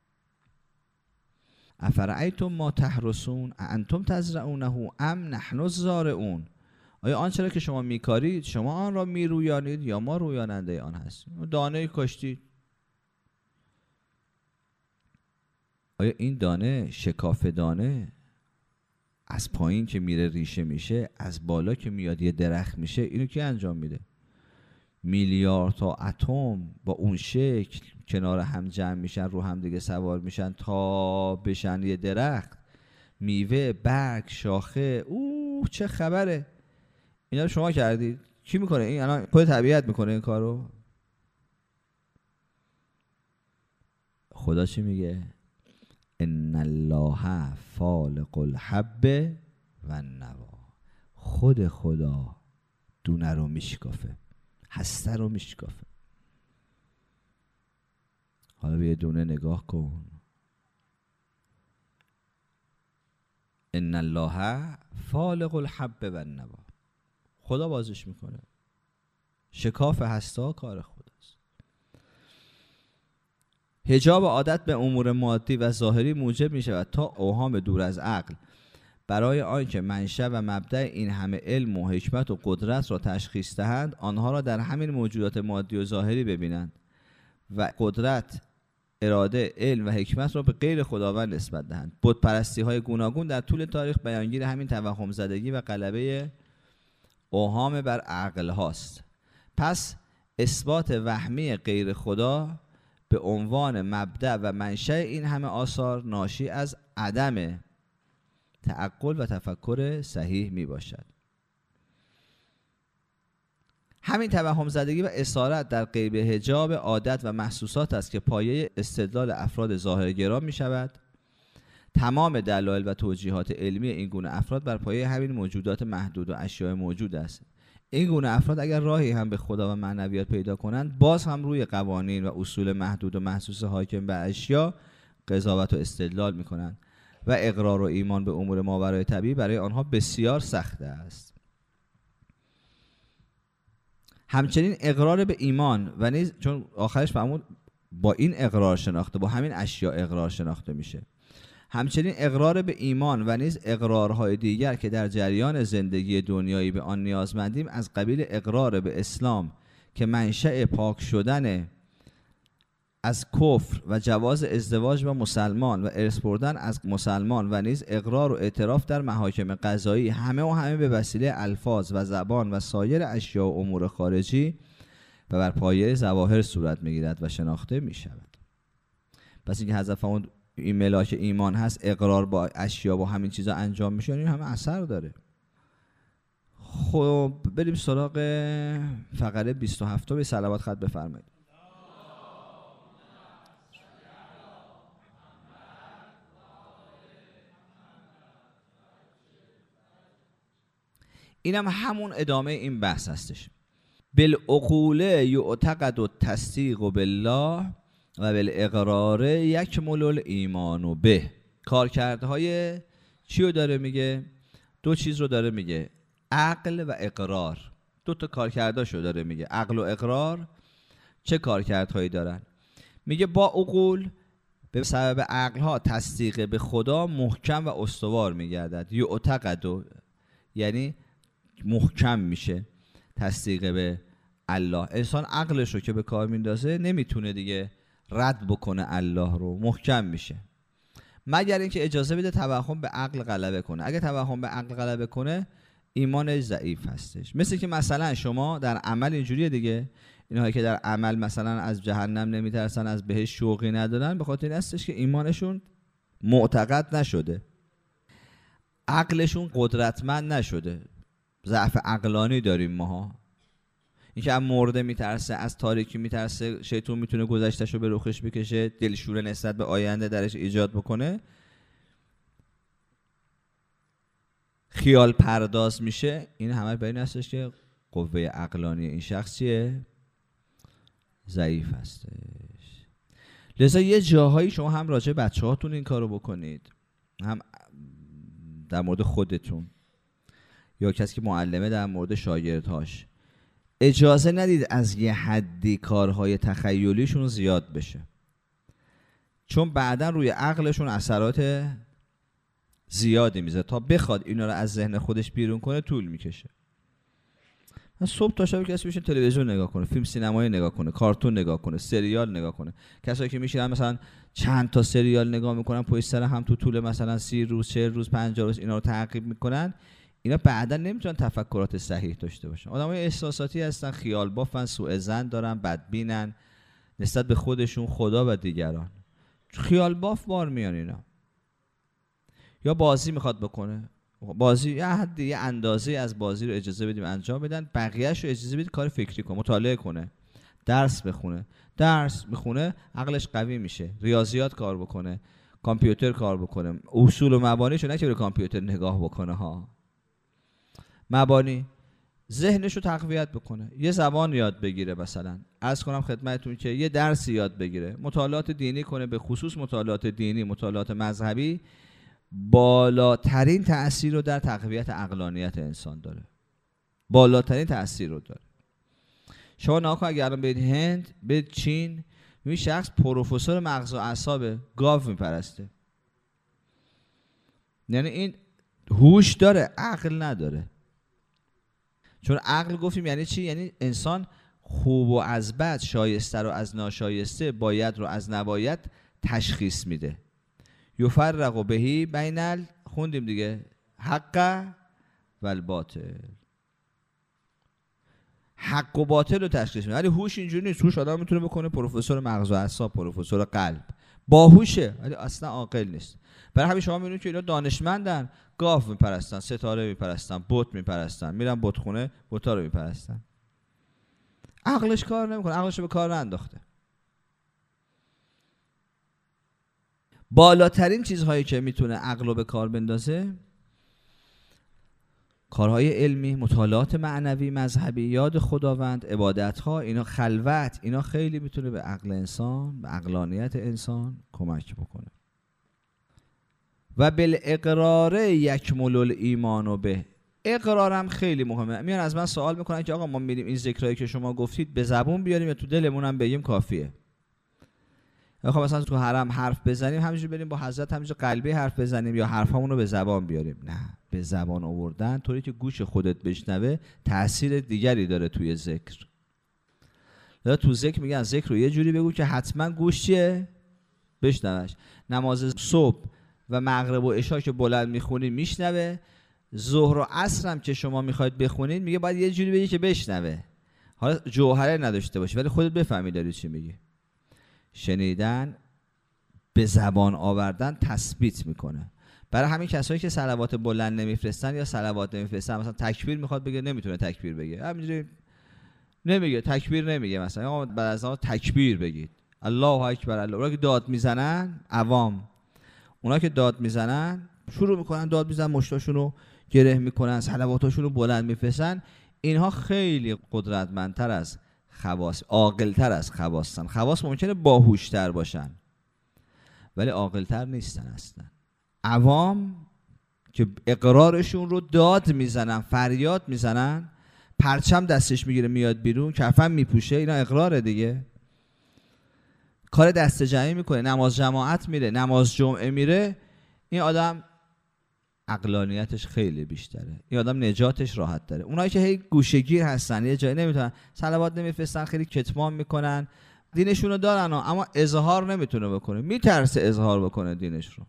افرأیتم ما تحرسون انتم تزرعونه ام نحن الزارعون. آیا آنچه را که شما میکارید شما آن را میرویانید یا ما رویاننده آن هستیم؟ دانه کاشتید، آیا این دانه، شکاف دانه از پایین که میره ریشه میشه، از بالا که میاد یه درخت میشه، اینو کی انجام میده؟ میلیارد تا اتم با اون شکل کنار هم جمع میشن، رو هم دیگه سوار میشن تا بشن یه درخت، میوه، برگ، شاخه. اوه چه خبره! اینا رو شما کردید؟ کی میکنه این الان؟ خود طبیعت میکنه این کارو؟ خدا چی میگه؟ ان الله فالق الحب و النوا. خود خدا دونه رو میشکافه، هسته رو میشکافه. حالا به یه دونه نگاه کن. ان الله فالق الحب و النوا. خدا بازش میکنه. شکاف هسته کار خداست. حجاب عادت به امور مادی و ظاهری موجب می شود تا اوهام دور از عقل برای آنکه منشأ و مبدأ این همه علم و حکمت و قدرت را تشخیص دهند، آنها را در همین موجودات مادی و ظاهری ببینند و قدرت، اراده، علم و حکمت را به غیر خداوند نسبت دهند. بت پرستی های گوناگون در طول تاریخ بیانگیر همین توهم زدگی و غلبه اوهام بر عقل هاست. پس اثبات وهمی غیر خدا به عنوان مبدأ و منشأ این همه آثار ناشی از عدم تعقل و تفکر صحیح می باشد. همین توهم زدگی و اسارت در غیب حجاب عادت و محسوسات است که پایه استدلال افراد ظاهرگرا می شود. تمام دلایل و توجیهات علمی این گونه افراد بر پایه همین موجودات محدود و اشیاء موجود است. این گونه افراد اگر راهی هم به خدا و معنویات پیدا کنند، باز هم روی قوانین و اصول محدود و محسوس حاکم بر اشیا قضاوت و استدلال می کنند و اقرار و ایمان به امور ماورای طبیعی برای آنها بسیار سخت است. همچنین اقرار به ایمان و نیز، چون آخرش فرمود با این اقرار شناخته، با همین اشیا اقرار شناخته میشه. همچنین اقرار به ایمان و نیز اقرارهای دیگر که در جریان زندگی دنیایی به آن نیازمندیم از قبیل اقرار به اسلام که منشأ پاک شدن از کفر و جواز ازدواج با مسلمان و ارث بردن از مسلمان و نیز اقرار و اعتراف در محاکم قضایی، همه و همه به وسیله الفاظ و زبان و سایر اشیاء و امور خارجی و بر پایه ظواهر صورت میگیرد و شناخته میشود. پس اینکه حضرت فرمود این ملاک ایمان هست، اقرار با اشیا با همین چیزا انجام میشه، این همه اثر داره. خب بریم سراغ فقره بیست و هفت. به صلوات خط بفرمایید. اینم هم همون ادامه این بحث هستش. بالعقول یعتقد التصدیق بالله و بالاقرار یکمل الایمان به. کارکردهای چی رو داره میگه؟ دو چیز رو داره میگه، عقل و اقرار. دو تا کارکرداشو داره میگه. عقل و اقرار چه کارکردهایی دارن؟ میگه با عقول به سبب عقلها تصدیق به خدا محکم و استوار میگردد. یعتقد یعنی محکم میشه تصدیق به الله. انسان عقلش رو که به کار میندازه نمیتونه دیگه رد بکنه الله رو، محکم میشه، مگر اینکه اجازه بده توهم به عقل غلبه کنه. اگه توهم به عقل غلبه کنه ایمانش ضعیف هستش. مثل که مثلا شما در عمل اینجوریه دیگه، اینهایی که در عمل مثلا از جهنم نمیترسن، از بهش شوقی ندارن، به خاطر این هستش که ایمانشون معتقد نشده، عقلشون قدرتمند نشده. ضعف عقلانی داریم ماها. اینکه از مرده میترسه، از تاریکی میترسه، شیطان میتونه گذشتهشو به رخش بکشه، دلشوره نسبت به آینده درش ایجاد بکنه، خیال پرداز میشه. این همه به این هستش که قوه عقلانی این شخص چیه؟ ضعیف هستش. لذا یه جاهایی شما هم راجع بچه هاتون این کارو بکنید، هم در مورد خودتون یا کسی که معلمه در مورد شاگردهاش. اجازه ندید از یه حدی کارهای تخیلیشون زیاد بشه، چون بعدا روی عقلشون اثرات زیادی میذاره. تا بخواد اینا رو از ذهن خودش بیرون کنه طول میکشه. صبح تا شب کسی میشه تلویزیون نگاه کنه، فیلم سینمایی نگاه کنه، کارتون نگاه کنه، سریال نگاه کنه. کسایی که میشینن مثلا چند تا سریال نگاه میکنن پشت سر هم تو طول مثلا سی روز، چهل روز، پنجاه روز اینا رو تعقیب میکنن، اینا بعدا نمیتونن تفکرات صحیح داشته باشن. آدمای احساساتی هستن، خیال بافن، سوء ظن دارن، بدبینن نسبت به خودشون، خدا و دیگران. خیال باف بار میان اینا. یا بازی میخواد بکنه، بازی یه حدی یه اندازه از بازی رو اجازه بدیم انجام بدن، بقیه‌اش رو اجازه بدید کار فکری کنه، مطالعه کنه، درس بخونه. درس میخونه عقلش قوی میشه، ریاضیات کار بکنه، کامپیوتر کار بکنه، اصول و مبانیشو نه که به کامپیوتر نگاه بکنه ها، مبانی ذهنش رو تقویت بکنه، یه زبان یاد بگیره، مثلا عرض کنم خدمتتون که یه درس یاد بگیره، مطالعات دینی کنه، به خصوص مطالعات دینی، مطالعات مذهبی بالاترین تأثیر رو در تقویت عقلانیت انسان داره، بالاترین تأثیر رو داره. شما ناکن اگر الان برید هند، برید چین، این شخص پروفسور مغز و اعصاب، گاو میپرسته. یعنی این هوش داره، عقل نداره. چون عقل گفتیم یعنی چی؟ یعنی انسان خوب و از بد، شایسته رو از ناشایسته، باید رو از نباید تشخیص میده. یفرق بهی بین ال، خوندیم دیگه، حق و الباطل، حق و باطل رو تشخیص میده. ولی هوش اینجوری نیست. هوش آدم میتونه بکنه پروفسور مغز و اعصاب، پروفسور قلب، باهوشه ولی اصلا عاقل نیست. برای همین شما میبینید که اینا دانشمندن، گاو میپرستن، ستاره میپرستن، بت میپرستن، میرن بتخونه بتا رو میپرستن. عقلش کار نمیکنه، عقلش رو به کار ننداخته. بالاترین چیزهایی که میتونه عقل رو به کار بندازه کارهای علمی، مطالعات معنوی، مذهبی، یاد خداوند، عبادت‌ها، اینا، خلوت، اینا خیلی میتونه به عقل انسان، به عقلانیت انسان کمک بکنه. و بالاقرار یکمل الایمان به، اقرارم خیلی مهمه. میان از من سوال میکنن که آقا ما میریم این ذکرایی که شما گفتید به زبون بیاریم یا تو دلمون هم بگیم کافیه؟ میخوام مثلا تو حرم حرف بزنیم همینجوری بریم با حضرت همینجوری قلبی حرف بزنیم یا حرفامون رو به زبان بیاریم؟ نه، به زبان آوردن طوری که گوش خودت بشنوه تأثیر دیگری داره توی ذکر. لذا تو ذکر میگن ذکر رو یه جوری بگو که حتما گوش چیه؟ بشنوش. نماز صبح و مغرب و عشا که بلند میخونید میشنوه، ظهر و عصر هم که شما میخواید بخونید میگه باید یه جوری بگی که بشنوه، حالا جوهره نداشته باشه ولی خودت بفهمی داری چی میگی. شنیدن به زبان آوردن تثبیت میکنه. برای همین کسایی که صلوات بلند نمیفرستن یا صلوات نمیفرستن، مثلا تکبیر میخواد بگه نمیتونه تکبیر بگه، همینجوری نمیگه، تکبیر نمیگه. مثلا آقا بعد از اون تکبیر بگید، الله اکبر الله. اونا که داد میزنن، عوام، اونا که داد میزنن شروع میکنن داد میزنن، مشتاشون رو گره میکنن، صلواتاشون رو بلند میفرستن، اینها خیلی قدرتمندتر از خواص، عاقل‌تر از خواصن. خواص ممکنه باهوش‌تر باشن ولی عاقل‌تر نیستن اصلا. عوام که اقرارشون رو داد میزنن، فریاد میزنن، پرچم دستش میگیره میاد بیرون، کفن میپوشه، اینا اقراره دیگه. کار دست جمعی میکنه، نماز جماعت میره، نماز جمعه میره، این آدم عقلانیتش خیلی بیشتره، این آدم نجاتش راحت داره. اونایی که هی گوشه‌گیر هستن، یه جایی نمیتونن، صلوات نمیفرستن، خیلی کتمان میکنن، دینشونو دارن اما اظهار نمیتونه بکنه، میترسه اظهار بکنه دینش رو،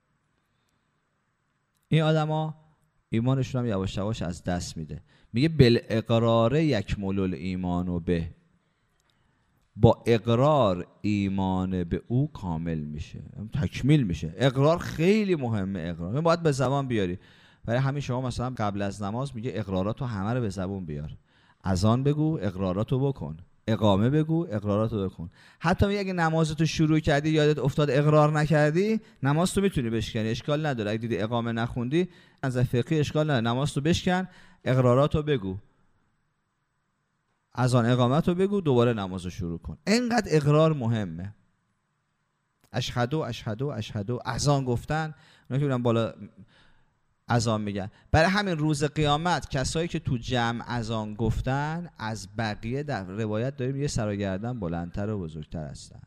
این آدما ایمانشون هم یواش یواش از دست میده. میگه بالاقرار یکمل الایمان به، با اقرار ایمان به او کامل میشه، تکمیل میشه. اقرار خیلی مهمه، اقرار باید به زبان بیاری. برای همین شما مثلا قبل از نماز میگه اقراراتو همه رو به زبان بیار، اذان بگو اقراراتو بکن، اقامه بگو اقراراتو بکن. حتی میگه اگه نمازتو شروع کردی یادت افتاد اقرار نکردی، نمازتو میتونی بشکنی، اشکال نداره. اگه دیدی اقامه نخوندی از فقهی اشکال نداره، نمازتو بشکن، اقراراتو بگو، اذان اقامت رو بگو، دوباره نماز رو شروع کن. اینقدر اقرار مهمه. اشهدو اشهدو اشهدو، اذان گفتن، اونا که میرن بالا اذان میگن. برای همین روز قیامت کسایی که تو جمع اذان گفتن از بقیه در روایت داریم یه سر و گردن بلندتر و بزرگتر هستن.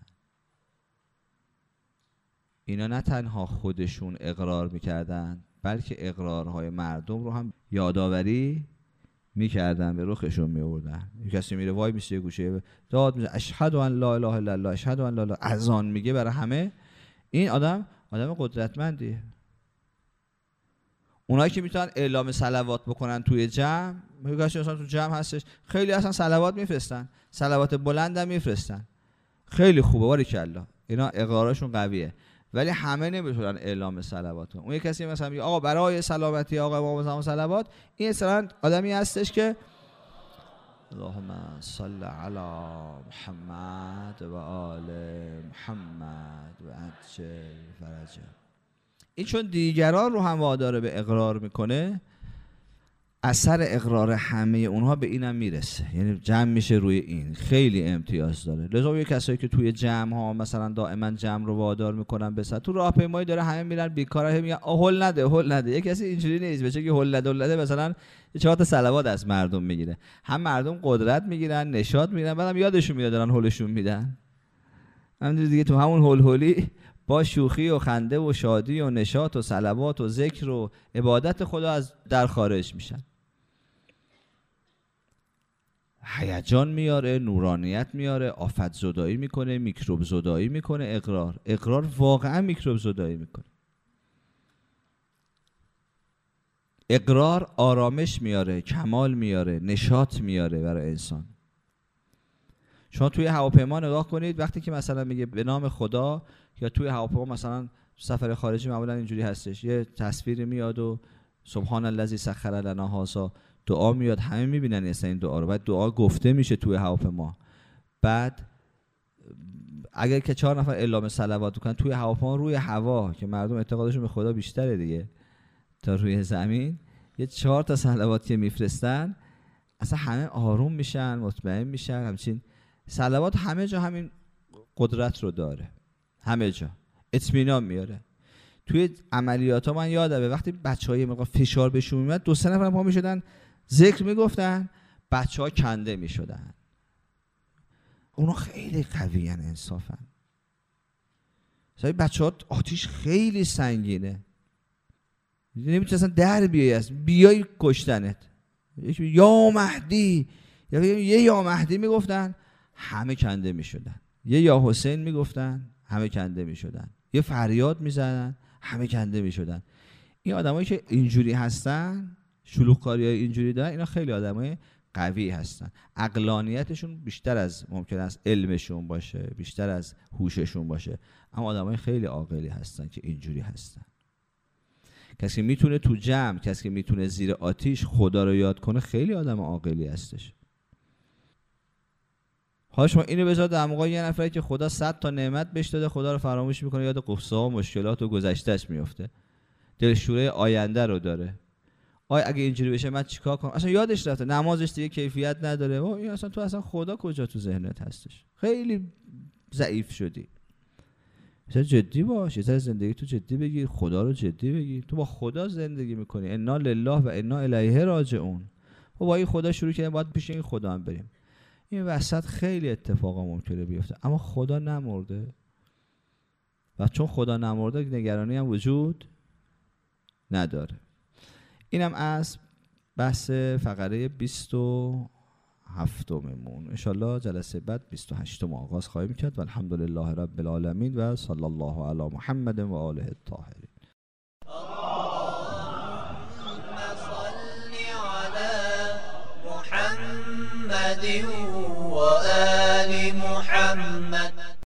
اینا نه تنها خودشون اقرار میکردن بلکه اقرارهای مردم رو هم یادآوری میکردن، به رخشون میوردن. یک کسی میره وای میشه یه گوشه داد میزنه اشهد ان لا اله الا الله، اشهد ان لا اله، اذان میگه برای همه. این آدم آدم قدرتمندیه. اونایی که میتونن اعلام صلوات بکنن توی جمع، کسی مثلا تو جمع هستش خیلی اصلا صلوات میفرستن، صلوات بلند هم میفرستن، خیلی خوبه باریکالله، اینا اقرارشون قویه، ولی همه نمیتونن اعلام صلوات کنن. اون یک کسی مثلا میگه آقا برای سلامتی آقا امام زمان صلوات، این اصلا آدمی هستش که اللهم صل علی محمد و آل محمد و عجل فرجه. این چون دیگران رو هم وادار به اقرار میکنه، اثر اقرار همه اونها به اینم میرسه، یعنی جمع میشه روی این، خیلی امتیاز داره. لذا یه کسایی که توی جمع ها مثلا دائما جمع رو وادار میکنن به سر، تو راهپیمایی داره همه میرن بیکاره، هم میگن هول نده هول نده. یه کسی اینجوری نیست بچه که هول نده هول نده مثلا چهار تا صلوات از مردم میگیره، هم مردم قدرت میگیرن، نشاط میگیرن، بعدم یادشون میاد دارن هولشون میدن. همینجوری دیگه تو همون هول هولی با شوخی و خنده و شادی و نشاط و صلوات و ذکر و عبادت خدا از در خارج میشن. هیجان میاره، نورانیت میاره، آفت زدایی میکنه، میکروب زدایی میکنه. اقرار اقرار واقعا میکروب زدایی میکنه. اقرار آرامش میاره، کمال میاره، نشاط میاره برای انسان. شما توی هواپیما نگاه کنید، وقتی که مثلا میگه به نام خدا، یا توی هواپیما مثلا سفر خارجی معمولا اینجوری هستش، یه تصویری میاد و سبحان الذی سخر لنا هذا دعا میاد، همه میبینن اصلا این دعا رو، بعد دعا گفته میشه توی هواپیما. بعد اگر که چهار نفر اعلام صلوات کنن توی هواپیما روی هوا، که مردم اعتقادشون به خدا بیشتره دیگه تا روی زمین، یه چهار تا صلوات که میفرستن اصلا همه آروم میشن، مطمئن میشن. همچین صلوات همه جا همین قدرت رو داره، همه جا اطمینان میاره. توی عملیات ها من یادمه وقتی بچه‌ها یه موقع فشار بهشون میاد، دو سه نفر پا میشدن ذکر میگفتن، بچه‌ها کنده میشدن. اونا خیلی قویان انصافا. مثلا بچه‌ها آتیش خیلی سنگینه، نمیتونی اصلا در بیای، از بیای کشتنت. یا مهدی، یا یه یا مهدی میگفتن همه کنده میشدن، یه یا حسین میگفتن همه کنده میشدن، یه فریاد میزدن همه کنده میشدن. این آدمایی که اینجوری هستن، شلوغکاریای اینجوری دارن، اینا خیلی آدمای قوی هستن. عقلانیتشون بیشتر از ممکن است علمشون باشه، بیشتر از هوششون باشه، اما آدمای خیلی عاقلی هستن که اینجوری هستن. کسی که میتونه تو جمع، کسی که میتونه زیر آتیش خدا رو یاد کنه، خیلی آدم عاقلی هستش. حالا شما اینو بذار در موقع یه نفری که خدا صد تا نعمت بهش داده، خدا رو فراموش میکنه، یاد قصه ها و مشکلات و گذشتهش میفته، دلشوره آینده رو داره. آیا اگه اینجوری بشه من چیکار کنم؟ اصلا یادش رفته، نمازش دیگه کیفیت نداره. و این اصلا تو اصلا خدا کجا تو ذهنت هستش؟ خیلی ضعیف شدی. مثلا جدی باش، یه ذره زندگی تو جدی بگیر، خدا رو جدی بگیر. تو با خدا زندگی میکنی، انا لله و انا الیه راجعون. و با این خدا شروع کردیم، باید پیش این خدا هم بریم. این وسط خیلی اتفاقا ممکنه بیفته، اما خدا نمرده. و چون خدا نمرده، نگرانی هم وجود نداره. اینم از بحث فقره بیست و هفتممون. انشالله جلسه بعد بیست و هشتم آغاز خواهیم کرد. و الحمدلله رب العالمین و صلی الله علی محمد و آله الطاهرین.